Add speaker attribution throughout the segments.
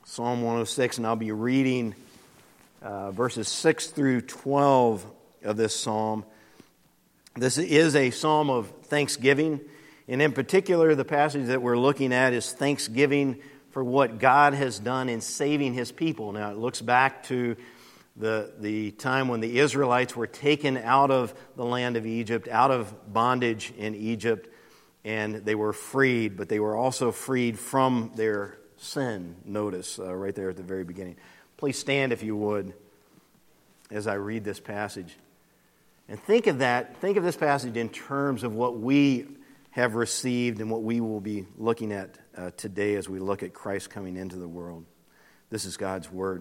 Speaker 1: Psalm 106, and I'll be reading verses 6 through 12 of this psalm. This is a psalm of thanksgiving, and in particular, the passage that we're looking at is thanksgiving for what God has done in saving His people. Now, it looks back to the time when the Israelites were taken out of the land of Egypt, out of bondage in Egypt, and they were freed, but they were also freed from their sin. Notice right there at the very beginning. Please stand if you would as I read this passage. And think of this passage in terms of what we have received and what we will be looking at today as we look at Christ coming into the world. This is God's Word.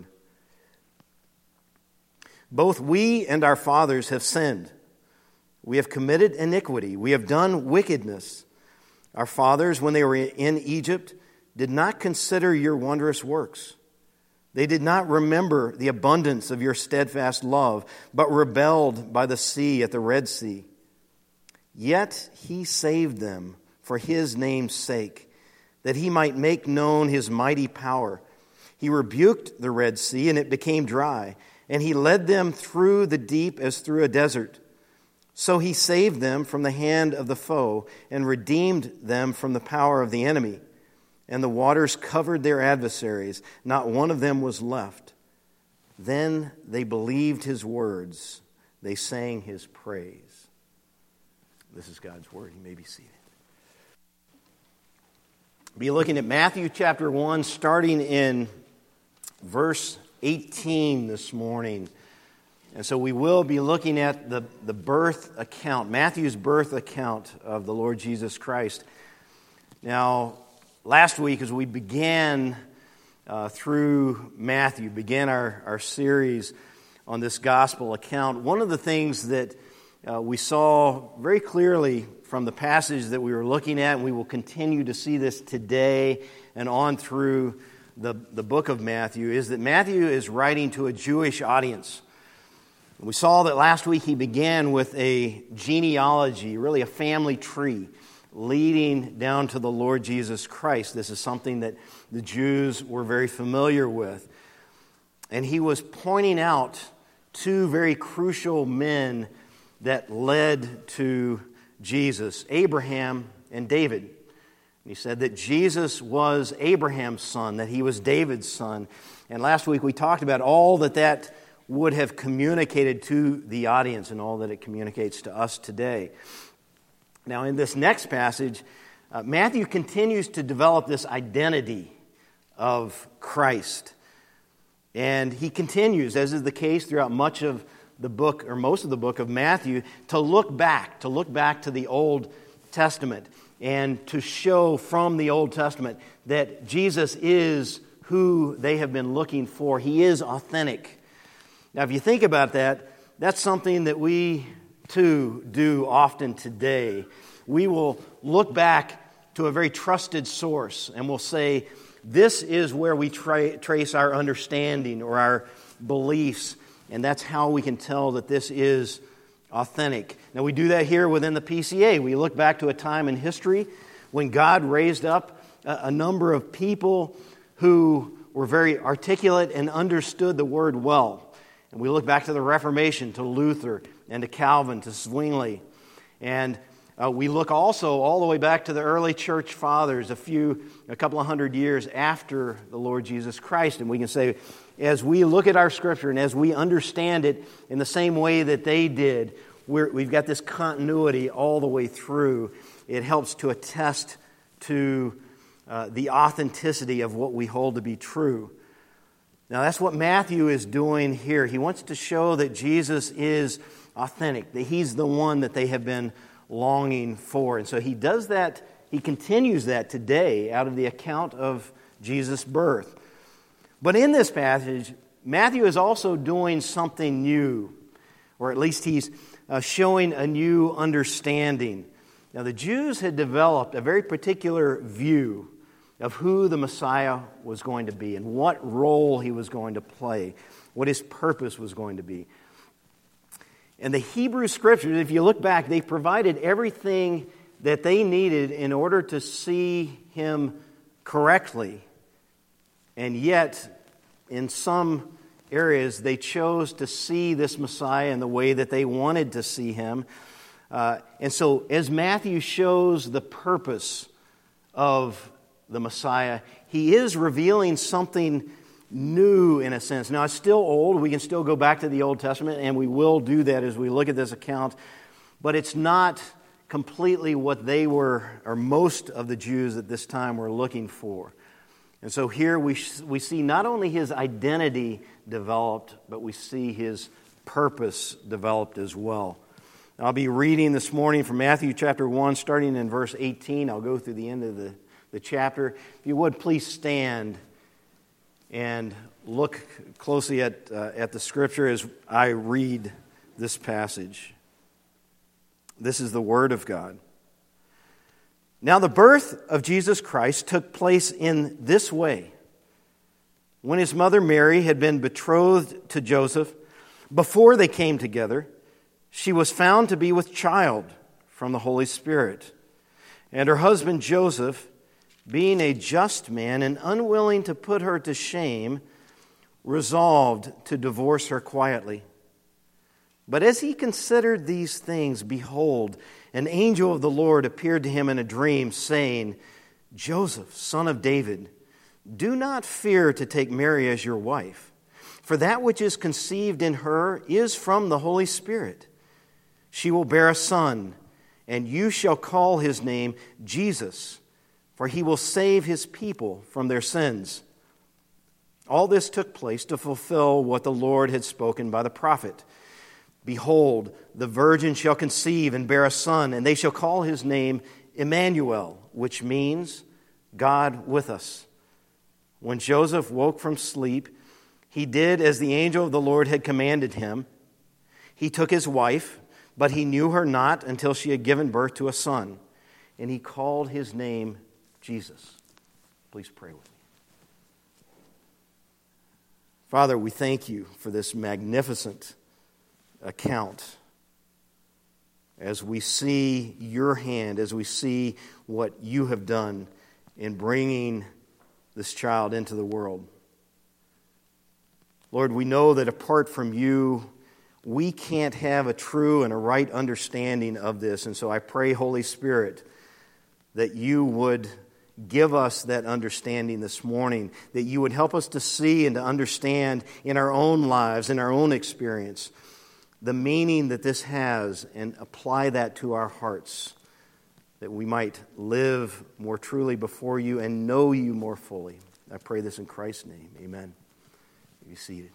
Speaker 1: Both we and our fathers have sinned. We have committed iniquity. We have done wickedness. Our fathers, when they were in Egypt, did not consider your wondrous works. They did not remember the abundance of your steadfast love, but rebelled by the sea at the Red Sea. Yet He saved them for His name's sake, that He might make known His mighty power. He rebuked the Red Sea, and it became dry, and He led them through the deep as through a desert. So He saved them from the hand of the foe, and redeemed them from the power of the enemy. And the waters covered their adversaries. Not one of them was left. Then they believed His words. They sang His praise. This is God's Word. You may be seated. We'll be looking at Matthew chapter 1, starting in verse 18 this morning. And so we will be looking at the birth account, Matthew's birth account of the Lord Jesus Christ. Now, last week, as we began through Matthew, began our series on this gospel account, one of the things that we saw very clearly from the passage that we were looking at, and we will continue to see this today and on through the book of Matthew, is that Matthew is writing to a Jewish audience. We saw that last week he began with a genealogy, really a family tree, leading down to the Lord Jesus Christ. This is something that the Jews were very familiar with. And he was pointing out two very crucial men that led to Jesus, Abraham and David. And he said that Jesus was Abraham's son, that he was David's son. And last week we talked about all that would have communicated to the audience and all that it communicates to us today. Now, in this next passage, Matthew continues to develop this identity of Christ. And he continues, as is the case throughout much of the book, or most of the book of Matthew, to look back to the Old Testament and to show from the Old Testament that Jesus is who they have been looking for. He is authentic. Now, if you think about that, that's something that we too do often today. We will look back to a very trusted source and we'll say, this is where we trace our understanding or our beliefs, and that's how we can tell that this is authentic. Now, we do that here within the PCA. We look back to a time in history when God raised up a number of people who were very articulate and understood the Word well. And we look back to the Reformation, to Luther, and to Calvin, to Zwingli. And we look also all the way back to the early church fathers, a couple of hundred years after the Lord Jesus Christ. And we can say, as we look at our Scripture and as we understand it in the same way that they did, we've got this continuity all the way through. It helps to attest to the authenticity of what we hold to be true. Now, that's what Matthew is doing here. He wants to show that Jesus is authentic, that He's the one that they have been longing for. And so he does that, he continues that today out of the account of Jesus' birth. But in this passage, Matthew is also doing something new, or at least he's showing a new understanding. Now, the Jews had developed a very particular view of who the Messiah was going to be and what role He was going to play, what His purpose was going to be. And the Hebrew Scriptures, if you look back, they provided everything that they needed in order to see Him correctly And yet, in some areas, they chose to see this Messiah in the way that they wanted to see him. And so, as Matthew shows the purpose of the Messiah, he is revealing something new in a sense. Now, it's still old. We can still go back to the Old Testament, and we will do that as we look at this account. But it's not completely what they were, or most of the Jews at this time were looking for. And so here we see not only his identity developed, but we see his purpose developed as well. I'll be reading this morning from Matthew chapter 1, starting in verse 18. I'll go through the end of the chapter. If you would, please stand and look closely at the Scripture as I read this passage. This is the Word of God. Now the birth of Jesus Christ took place in this way. When his mother Mary had been betrothed to Joseph, before they came together, she was found to be with child from the Holy Spirit. And her husband Joseph, being a just man and unwilling to put her to shame, resolved to divorce her quietly. But as he considered these things, behold, an angel of the Lord appeared to him in a dream, saying, Joseph, son of David, do not fear to take Mary as your wife, for that which is conceived in her is from the Holy Spirit. She will bear a son, and you shall call his name Jesus, for he will save his people from their sins. All this took place to fulfill what the Lord had spoken by the prophet. Behold, the virgin shall conceive and bear a son, and they shall call his name Emmanuel, which means God with us. When Joseph woke from sleep, he did as the angel of the Lord had commanded him. He took his wife, but he knew her not until she had given birth to a son, and he called his name Jesus. Please pray with me. Father, we thank you for this magnificent account as we see your hand, as we see what you have done in bringing this child into the world. Lord, we know that apart from you, we can't have a true and a right understanding of this. And so I pray, Holy Spirit, that you would give us that understanding this morning, that you would help us to see and to understand in our own lives, in our own experience, the meaning that this has, and apply that to our hearts, that we might live more truly before you and know you more fully. I pray this in Christ's name. Amen. Be seated.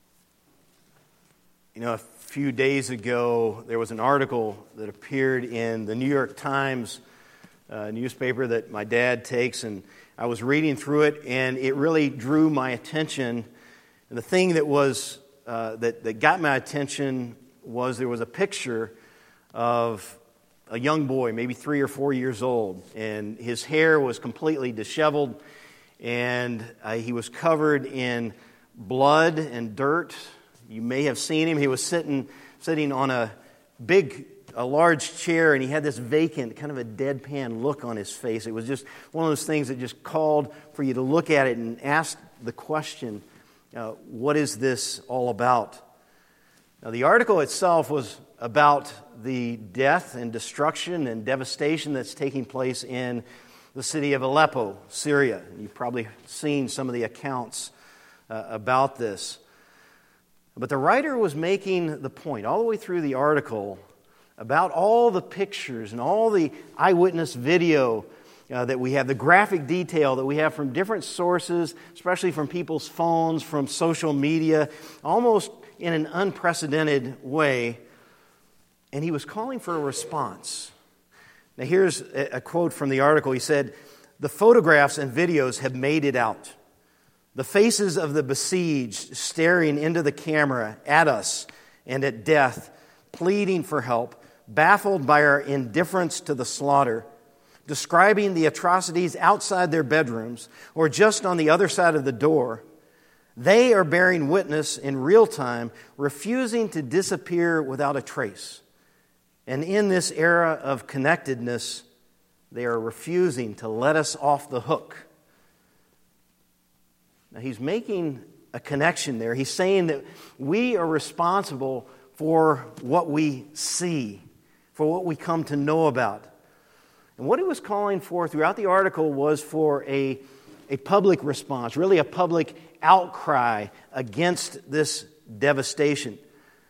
Speaker 1: You know, a few days ago, there was an article that appeared in the New York Times newspaper that my dad takes, and I was reading through it, and it really drew my attention. And the thing that was that got my attention was there was a picture of a young boy, maybe 3 or 4 years old, and his hair was completely disheveled, and he was covered in blood and dirt. You may have seen him. He was sitting on a large chair, and he had this vacant, kind of a deadpan look on his face. It was just one of those things that just called for you to look at it and ask the question, what is this all about? Now, the article itself was about the death and destruction and devastation that's taking place in the city of Aleppo, Syria. You've probably seen some of the accounts about this. But the writer was making the point all the way through the article about all the pictures and all the eyewitness video that we have, the graphic detail that we have from different sources, especially from people's phones, from social media, almost in an unprecedented way. And he was calling for a response. Now here's a quote from the article. He said, "The photographs and videos have made it out. The faces of the besieged staring into the camera at us and at death, pleading for help, baffled by our indifference to the slaughter, describing the atrocities outside their bedrooms or just on the other side of the door. They are bearing witness in real time, refusing to disappear without a trace. And in this era of connectedness, they are refusing to let us off the hook." he's making a connection there. He's saying that we are responsible for what we see, for what we come to know about. And what he was calling for throughout the article was for a public response, really a public outcry against this devastation.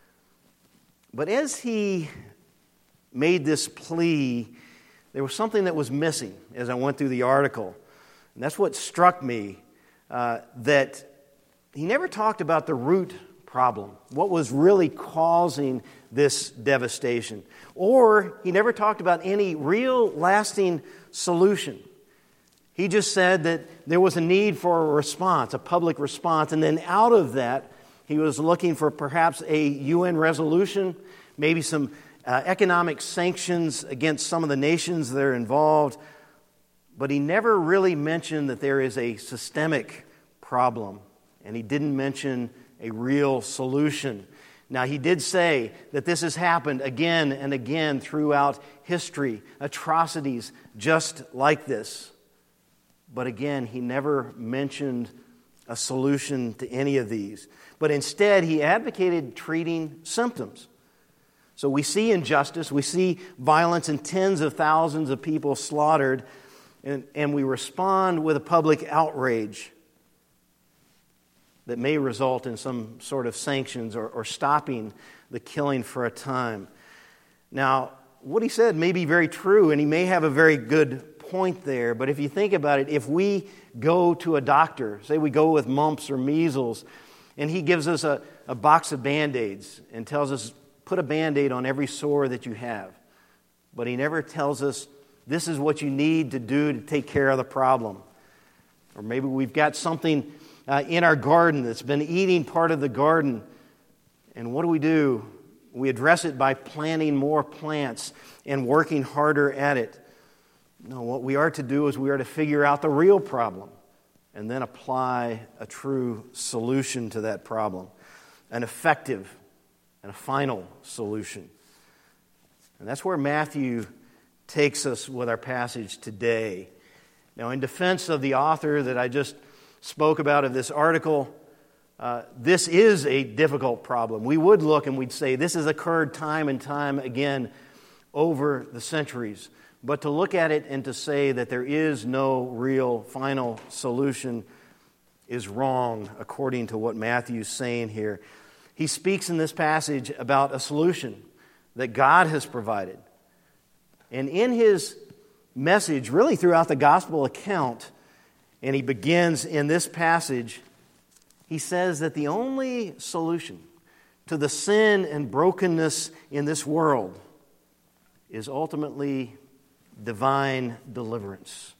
Speaker 1: But as he made this plea, there was something that was missing as I went through the article. And that's what struck me, that he never talked about the root problem, what was really causing this devastation. Or he never talked about any real lasting solution. He just said that there was a need for a response, a public response, and then out of that, he was looking for perhaps a UN resolution, maybe some economic sanctions against some of the nations that are involved. But he never really mentioned that there is a systemic problem, and he didn't mention a real solution. Now, he did say that this has happened again and again throughout history, atrocities just like this. But again, he never mentioned a solution to any of these. But instead, he advocated treating symptoms. So we see injustice, we see violence and tens of thousands of people slaughtered, and we respond with a public outrage that may result in some sort of sanctions or stopping the killing for a time. Now, what he said may be very true, and he may have a very good point there, but if you think about it, if we go to a doctor, say we go with mumps or measles, and he gives us a box of Band-Aids and tells us, put a Band-Aid on every sore that you have, but he never tells us, this is what you need to do to take care of the problem. Or maybe we've got something in our garden that's been eating part of the garden. And what do? We address it by planting more plants and working harder at it. No, what we are to do is we are to figure out the real problem and then apply a true solution to that problem, an effective and a final solution. And that's where Matthew takes us with our passage today. Now, in defense of the author that I just spoke about of this article, this is a difficult problem. We would look and we'd say this has occurred time and time again over the centuries. But to look at it and to say that there is no real final solution is wrong according to what Matthew's saying here. He speaks in this passage about a solution that God has provided. And in his message, really throughout the gospel account, and he begins in this passage, he says that the only solution to the sin and brokenness in this world is ultimately divine deliverance.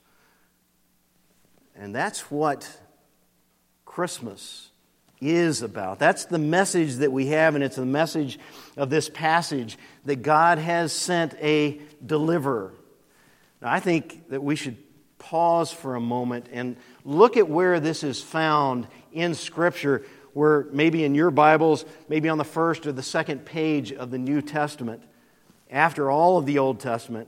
Speaker 1: And that's what Christmas is about. That's the message that we have, and it's the message of this passage, that God has sent a deliverer. Now, I think that we should pause for a moment and look at where this is found in Scripture, where maybe in your Bibles, maybe on the first or the second page of the New Testament, after all of the Old Testament,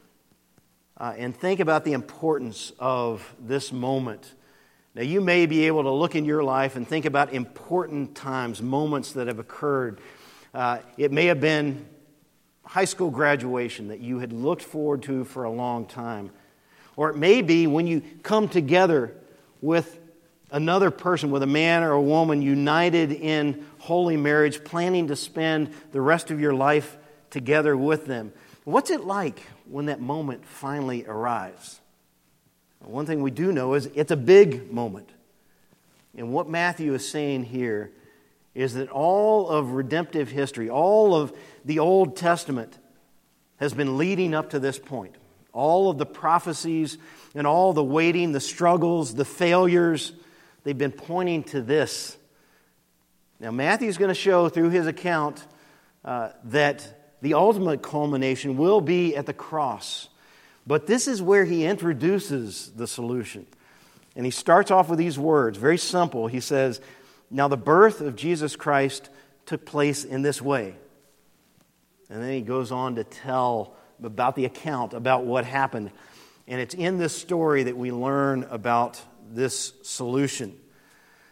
Speaker 1: and think about the importance of this moment. Now, you may be able to look in your life and think about important times, moments that have occurred. It may have been high school graduation that you had looked forward to for a long time. Or it may be when you come together with another person, with a man or a woman united in holy marriage, planning to spend the rest of your life together with them. What's it like when that moment finally arrives? One thing we do know is it's a big moment. And what Matthew is saying here is that all of redemptive history, all of the Old Testament has been leading up to this point. All of the prophecies and all the waiting, the struggles, the failures, they've been pointing to this. Now, Matthew's going to show through his account that the ultimate culmination will be at the cross. But this is where he introduces the solution. And he starts off with these words, very simple. He says, "Now the birth of Jesus Christ took place in this way." And then he goes on to tell about the account, about what happened. And it's in this story that we learn about this solution.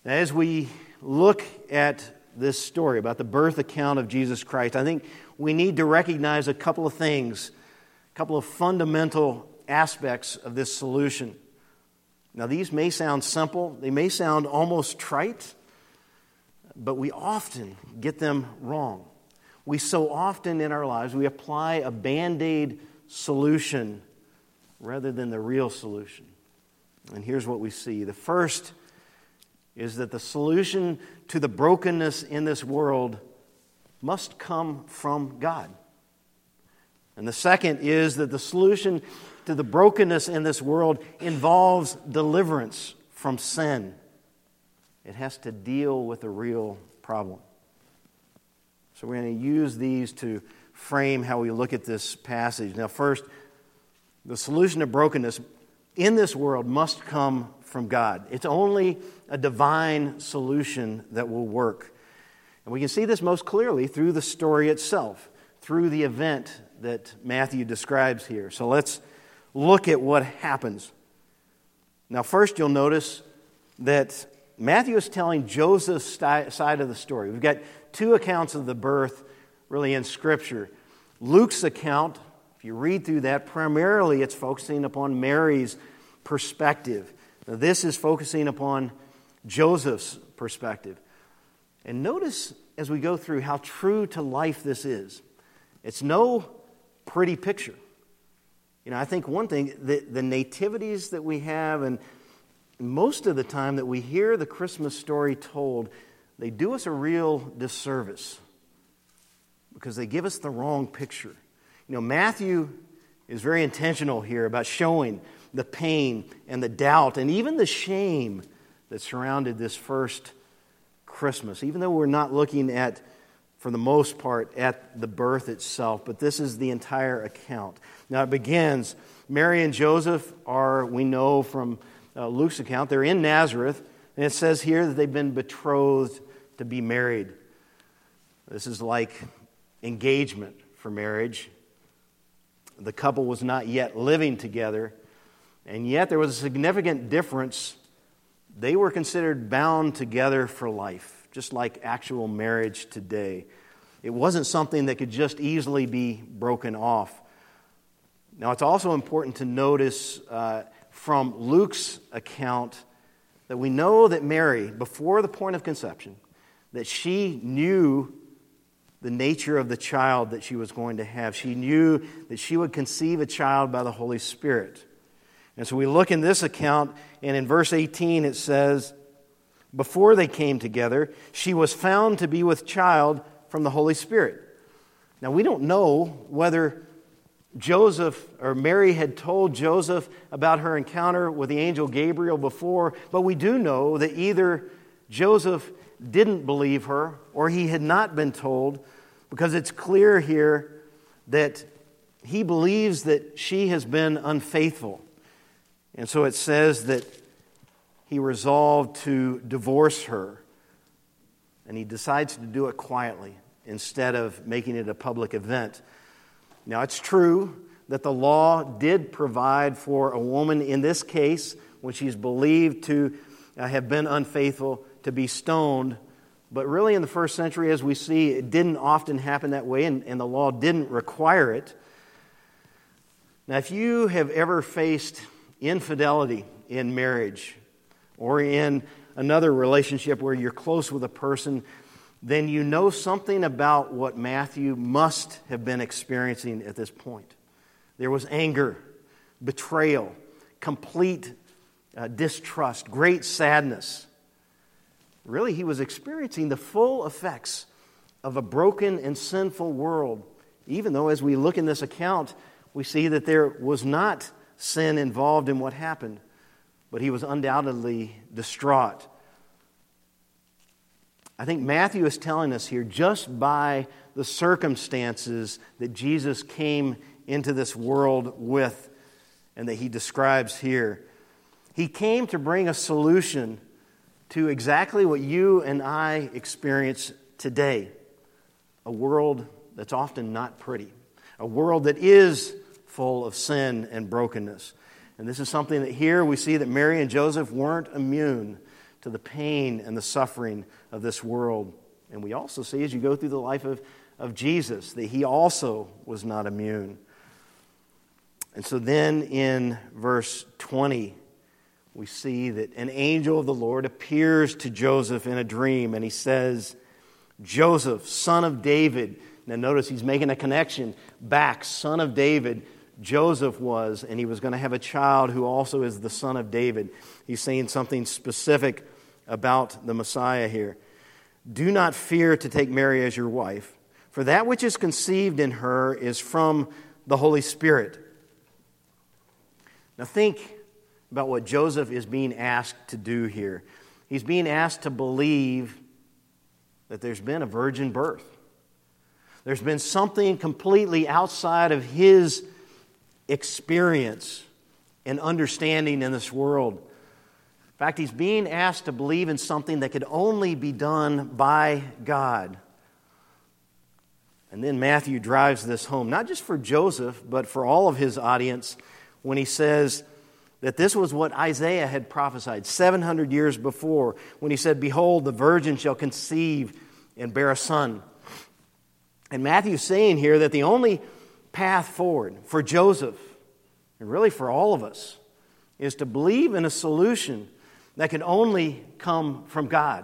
Speaker 1: As we look at this story about the birth account of Jesus Christ, I think we need to recognize a couple of things, a couple of fundamental aspects of this solution. Now, these may sound simple, they may sound almost trite, but we often get them wrong. We so often in our lives, we apply a Band-Aid solution rather than the real solution. And here's what we see. The first is that the solution to the brokenness in this world must come from God. And the second is that the solution to the brokenness in this world involves deliverance from sin. It has to deal with a real problem. So we're going to use these to frame how we look at this passage. Now, first, the solution to brokenness in this world must come from God. It's only a divine solution that will work. And we can see this most clearly through the story itself, through the event that Matthew describes here. So let's look at what happens. Now, first, you'll notice that Matthew is telling Joseph's side of the story. We've got two accounts of the birth really in Scripture. Luke's account, if you read through that, primarily it's focusing upon Mary's perspective. Now, this is focusing upon Joseph's perspective. And notice as we go through how true to life this is. It's no pretty picture. You know, I think one thing, the nativities that we have, and most of the time that we hear the Christmas story told, they do us a real disservice because they give us the wrong picture. You know, Matthew is very intentional here about showing the pain and the doubt and even the shame that surrounded this first Christmas, even though we're not looking at, for the most part, at the birth itself, but this is the entire account. Now it begins, Mary and Joseph are, we know from Luke's account, they're in Nazareth, and it says here that they've been betrothed to be married. This is like engagement for marriage. The couple was not yet living together, and yet there was a significant difference. They were considered bound together for life, just like actual marriage today. It wasn't something that could just easily be broken off. Now, it's also important to notice from Luke's account that we know that Mary, before the point of conception, that she knew the nature of the child that she was going to have. She knew that she would conceive a child by the Holy Spirit. And so we look in this account, and in verse 18 it says, before they came together, she was found to be with child from the Holy Spirit. Now, we don't know whether Joseph or Mary had told Joseph about her encounter with the angel Gabriel before, but we do know that either Joseph didn't believe her or he had not been told, because it's clear here that he believes that she has been unfaithful. And so it says that he resolved to divorce her, and he decides to do it quietly instead of making it a public event. Now, it's true that the law did provide for a woman in this case, when she's believed to have been unfaithful, to be stoned. But really in the first century, as we see, it didn't often happen that way, and the law didn't require it. Now, if you have ever faced infidelity in marriage or in another relationship where you're close with a person, then you know something about what Matthew must have been experiencing at this point. There was anger, betrayal, complete distrust, great sadness. Really, he was experiencing the full effects of a broken and sinful world, even though as we look in this account, we see that there was not sin involved in what happened, but he was undoubtedly distraught. I think Matthew is telling us here, just by the circumstances that Jesus came into this world with and that he describes here, he came to bring a solution to exactly what you and I experience today. A world that's often not pretty. A world that is full of sin and brokenness. And this is something that here we see that Mary and Joseph weren't immune to the pain and the suffering of this world. And we also see, as you go through the life of Jesus, that he also was not immune. And so then in verse 20, we see that an angel of the Lord appears to Joseph in a dream, and he says, Joseph, son of David. Now notice he's making a connection back. Son of David, Joseph was, and he was going to have a child who also is the son of David. He's saying something specific about the Messiah here. Do not fear to take Mary as your wife, for that which is conceived in her is from the Holy Spirit. Now think about what Joseph is being asked to do here. He's being asked to believe that there's been a virgin birth. There's been something completely outside of his experience and understanding in this world. In fact, he's being asked to believe in something that could only be done by God. And then Matthew drives this home, not just for Joseph, but for all of his audience, when he says that this was what Isaiah had prophesied 700 years before, when he said, behold, the virgin shall conceive and bear a son. And Matthew's saying here that the only path forward for Joseph, and really for all of us, is to believe in a solution that can only come from God.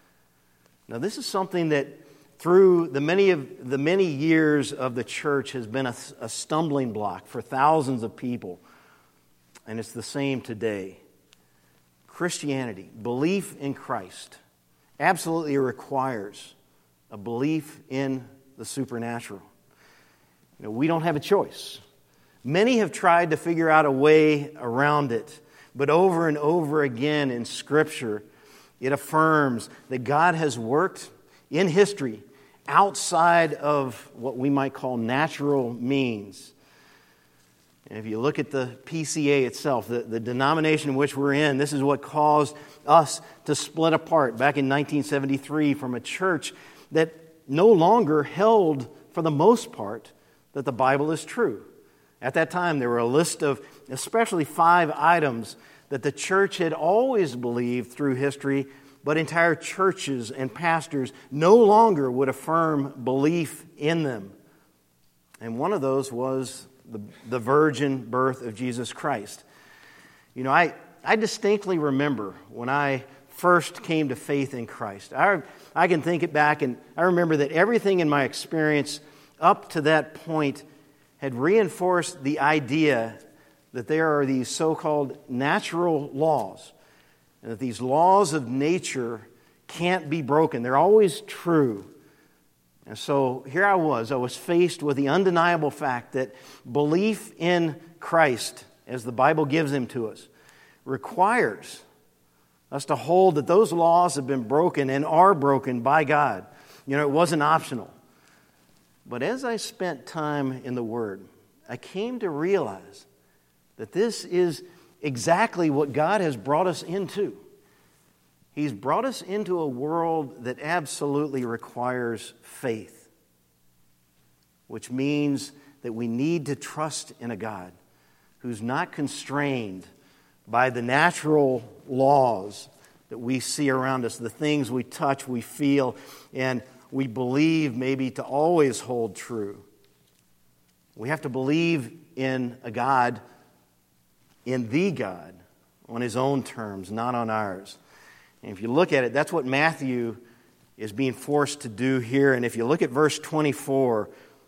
Speaker 1: Now, this is something that through the many years of the church has been a stumbling block for thousands of people. And it's the same today. Christianity, belief in Christ, absolutely requires a belief in the supernatural. You know, we don't have a choice. Many have tried to figure out a way around it, but over and over again in Scripture, it affirms that God has worked in history outside of what we might call natural means. And if you look at the PCA itself, the denomination in which we're in, this is what caused us to split apart back in 1973 from a church that no longer held, for the most part, that the Bible is true. At that time, there were a list of especially 5 items that the church had always believed through history, but entire churches and pastors no longer would affirm belief in them. And one of those was the virgin birth of Jesus Christ. You know, I distinctly remember when I first came to faith in Christ. I can think it back, and I remember that everything in my experience up to that point had reinforced the idea that there are these so-called natural laws, and that these laws of nature can't be broken. They're always true. And so here I was faced with the undeniable fact that belief in Christ, as the Bible gives him to us, requires us to hold that those laws have been broken and are broken by God. You know, it wasn't optional. But as I spent time in the Word, I came to realize that this is exactly what God has brought us into. He's brought us into a world that absolutely requires faith, which means that we need to trust in a God who's not constrained by the natural laws that we see around us, the things we touch, we feel, and we believe maybe to always hold true. We have to believe in a God, in the God, on his own terms, not on ours. And if you look at it, that's what Matthew is being forced to do here. And if you look at verse 24,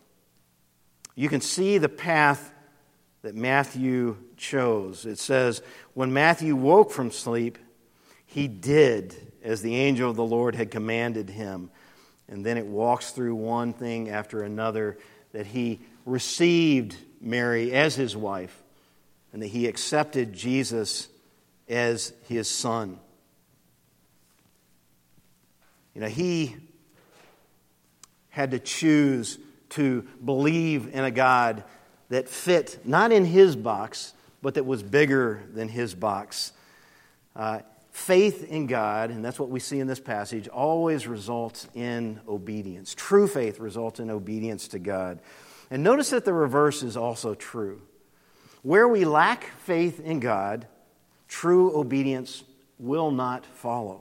Speaker 1: you can see the path that Matthew chose. It says, when Matthew woke from sleep, he did as the angel of the Lord had commanded him. And then it walks through one thing after another, that he received Mary as his wife, and that he accepted Jesus as his son. You know, he had to choose to believe in a God that fit not in his box, but that was bigger than his box. Faith in God, and that's what we see in this passage, always results in obedience. True faith results in obedience to God. And notice that the reverse is also true. Where we lack faith in God, true obedience will not follow.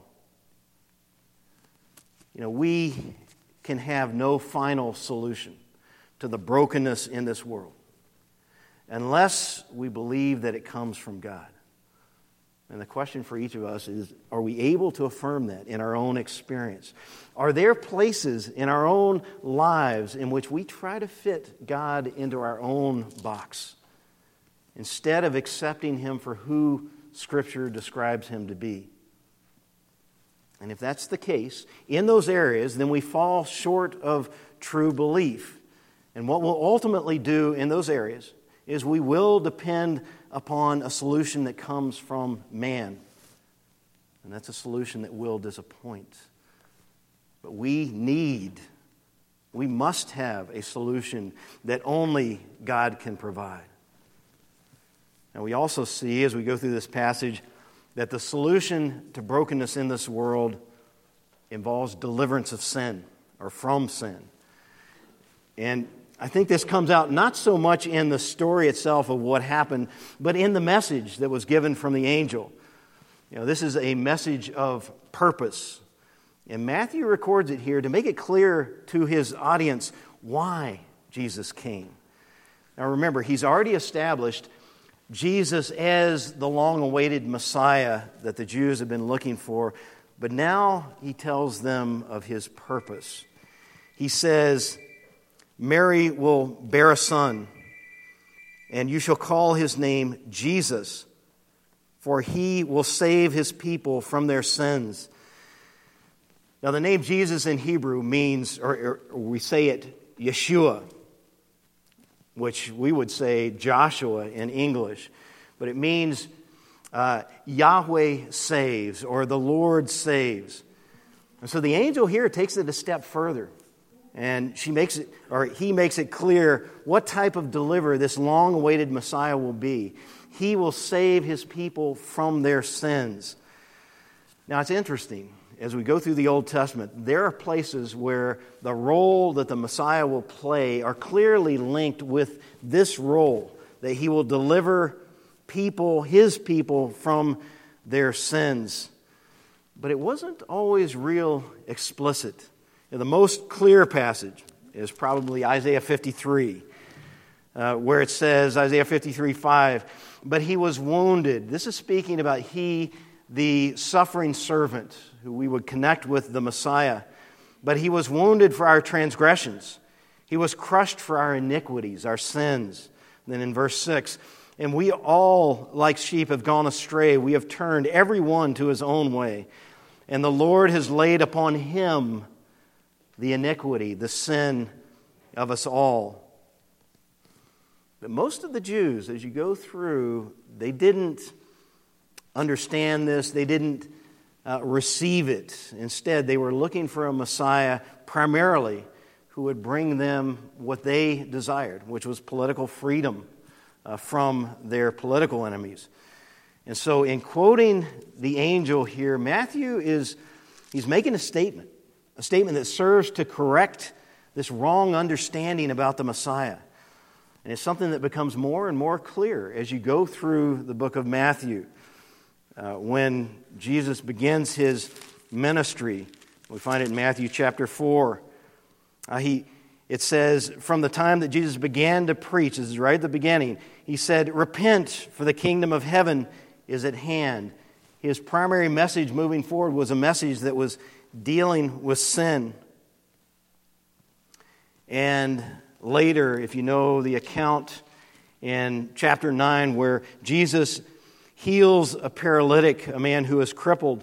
Speaker 1: We can have no final solution to the brokenness in this world unless we believe that it comes from God. And the question for each of us is, are we able to affirm that in our own experience? Are there places in our own lives in which we try to fit God into our own box instead of accepting Him for who Scripture describes Him to be? And if that's the case, in those areas, then we fall short of true belief. And what we'll ultimately do in those areas is we will depend upon a solution that comes from man. And that's a solution that will disappoint. But we must have a solution that only God can provide. And we also see, as we go through this passage, that the solution to brokenness in this world involves deliverance of sin, or from sin. And I think this comes out not so much in the story itself of what happened, but in the message that was given from the angel. This is a message of purpose. And Matthew records it here to make it clear to his audience why Jesus came. Now remember, he's already established Jesus as the long-awaited Messiah that the Jews have been looking for, but now he tells them of his purpose. He says, Mary will bear a son, and you shall call his name Jesus, for he will save his people from their sins. Now the name Jesus in Hebrew means, or we say it, Yeshua, which we would say Joshua in English. But it means Yahweh saves, or the Lord saves. And so the angel here takes it a step further. And he makes it clear what type of deliverer this long-awaited Messiah will be. He will save his people from their sins. Now it's interesting. As we go through the Old Testament, there are places where the role that the Messiah will play are clearly linked with this role, that he will deliver his people, from their sins. But it wasn't always real explicit. The most clear passage is probably Isaiah 53, where it says, Isaiah 53:5, but he was wounded. This is speaking about he, the suffering servant, who we would connect with the Messiah. But he was wounded for our transgressions. He was crushed for our iniquities, our sins. And then in verse 6, and we all, like sheep, have gone astray. We have turned every one to his own way. And the Lord has laid upon him the iniquity, the sin of us all. But most of the Jews, as you go through, they didn't understand this. They didn't receive it. Instead, they were looking for a Messiah primarily who would bring them what they desired, which was political freedom from their political enemies. And so in quoting the angel here, Matthew he's making a statement that serves to correct this wrong understanding about the Messiah. And it's something that becomes more and more clear as you go through the book of Matthew. When Jesus begins his ministry, we find it in Matthew chapter 4. It says, from the time that Jesus began to preach, this is right at the beginning, he said, repent, for the kingdom of heaven is at hand. His primary message moving forward was a message that was dealing with sin. And later, if you know the account in chapter 9, where Jesus heals a paralytic, a man who is crippled,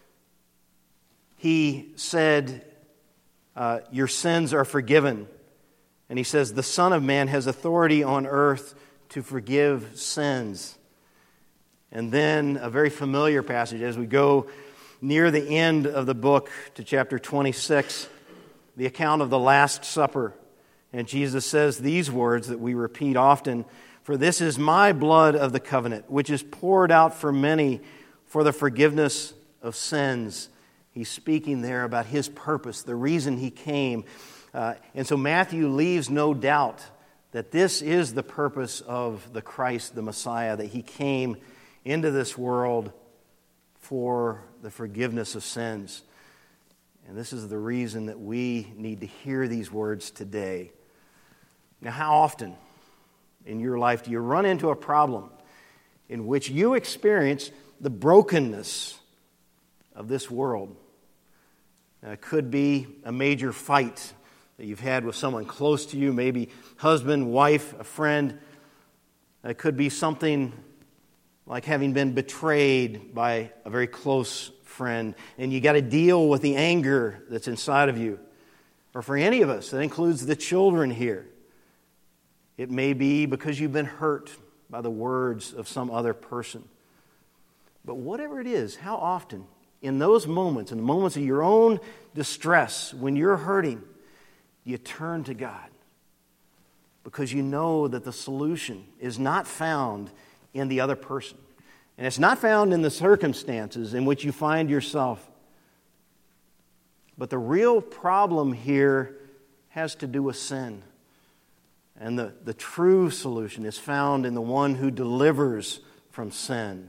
Speaker 1: he said, your sins are forgiven. And he says, the Son of Man has authority on earth to forgive sins. And then a very familiar passage as we go near the end of the book to chapter 26, the account of the Last Supper. And Jesus says these words that we repeat often, for this is my blood of the covenant, which is poured out for many for the forgiveness of sins. He's speaking there about his purpose, the reason he came. And so Matthew leaves no doubt that this is the purpose of the Christ, the Messiah, that he came into this world for the forgiveness of sins. And this is the reason that we need to hear these words today. Now, how often in your life do you run into a problem in which you experience the brokenness of this world? It could be a major fight that you've had with someone close to you, maybe husband, wife, a friend. It could be something like having been betrayed by a very close friend, and you got to deal with the anger that's inside of you. Or for any of us, that includes the children here. It may be because you've been hurt by the words of some other person. But whatever it is, how often in those moments, in the moments of your own distress, when you're hurting, you turn to God? Because you know that the solution is not found in the other person. And it's not found in the circumstances in which you find yourself. But the real problem here has to do with sin. And the true solution is found in the one who delivers from sin.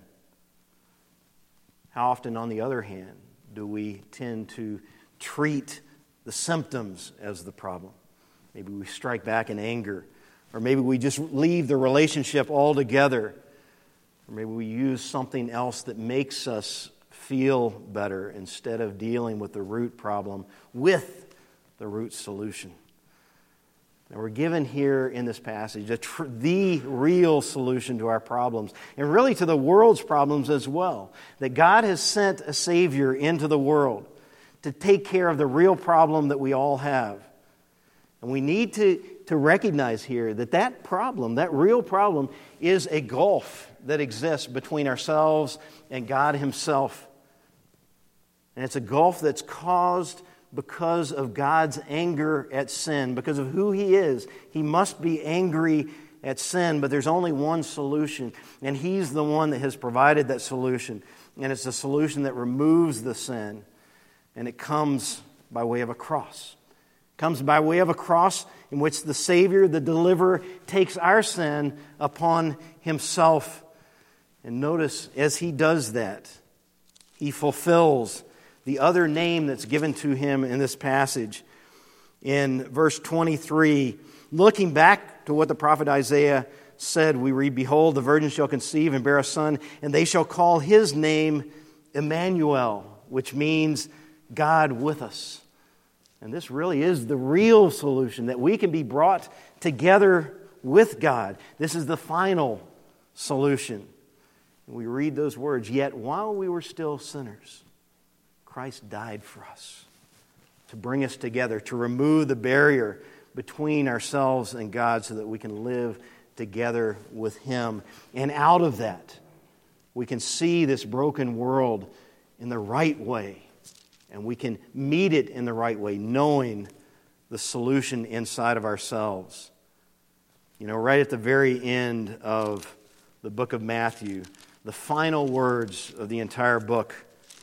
Speaker 1: How often, on the other hand, do we tend to treat the symptoms as the problem? Maybe we strike back in anger. Or maybe we just leave the relationship altogether. Or maybe we use something else that makes us feel better instead of dealing with the root problem with the root solution. And we're given here in this passage the real solution to our problems, and really to the world's problems as well. That God has sent a Savior into the world to take care of the real problem that we all have. And we need to recognize here that problem, that real problem, is a gulf that exists between ourselves and God Himself. And it's a gulf that's caused because of God's anger at sin, because of who He is. He must be angry at sin, but there's only one solution, and He's the one that has provided that solution. And it's a solution that removes the sin, and it comes by way of a cross. It comes by way of a cross in which the Savior, the deliverer, takes our sin upon Himself. And notice, as He does that, He fulfills the other name that's given to Him in this passage. In verse 23, looking back to what the prophet Isaiah said, we read, "Behold, the virgin shall conceive and bear a son, and they shall call His name Emmanuel," which means God with us. And this really is the real solution, that we can be brought together with God. This is the final solution. And we read those words, "Yet while we were still sinners, Christ died for us," to bring us together, to remove the barrier between ourselves and God so that we can live together with Him. And out of that, we can see this broken world in the right way. And we can meet it in the right way, knowing the solution inside of ourselves. You know, right at the very end of the book of Matthew, the final words of the entire book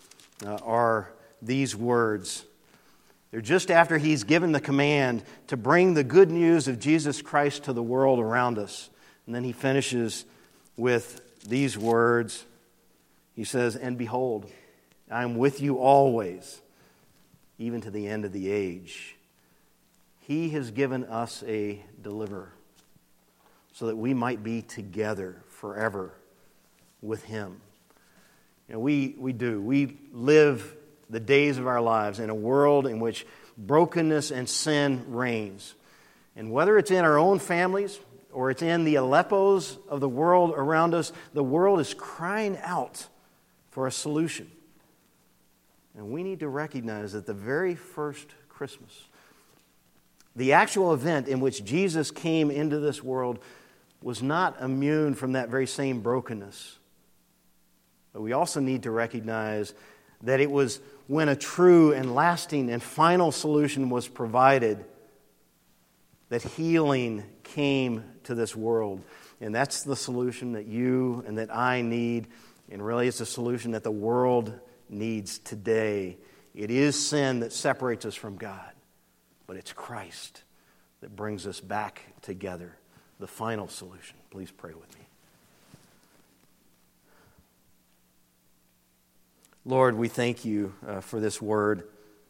Speaker 1: are these words. They're just after He's given the command to bring the good news of Jesus Christ to the world around us. And then He finishes with these words. He says, "And behold, I am with you always, even to the end of the age." He has given us a deliverer so that we might be together forever with Him. You know, we live the days of our lives in a world in which brokenness and sin reigns. And whether it's in our own families or it's in the Aleppos of the world around us, the world is crying out for a solution. And we need to recognize that the very first Christmas, the actual event in which Jesus came into this world, was not immune from that very same brokenness. But we also need to recognize that it was when a true and lasting and final solution was provided that healing came to this world. And that's the solution that you and that I need. And really it's a solution that the world needs today. It is sin that separates us from God, but it's Christ that brings us back together. The final solution. Please pray with me. Lord, we thank you for this word.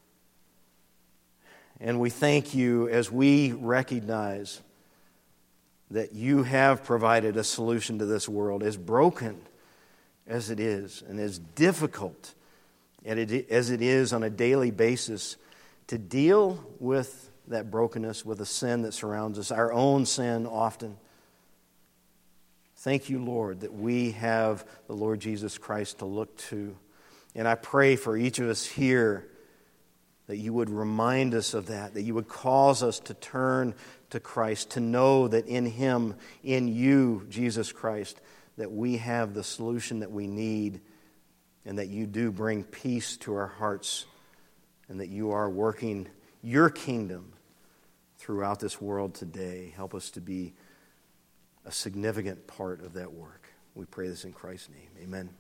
Speaker 1: And we thank you as we recognize that you have provided a solution to this world, as broken as it is, and as difficult as it is on a daily basis to deal with that brokenness, with the sin that surrounds us, our own sin often. Thank you, Lord, that we have the Lord Jesus Christ to look to. And I pray for each of us here that you would remind us of that you would cause us to turn to Christ, to know that in Him, in you, Jesus Christ, that we have the solution that we need, and that you do bring peace to our hearts, and that you are working your kingdom throughout this world today. Help us to be a significant part of that work. We pray this in Christ's name. Amen.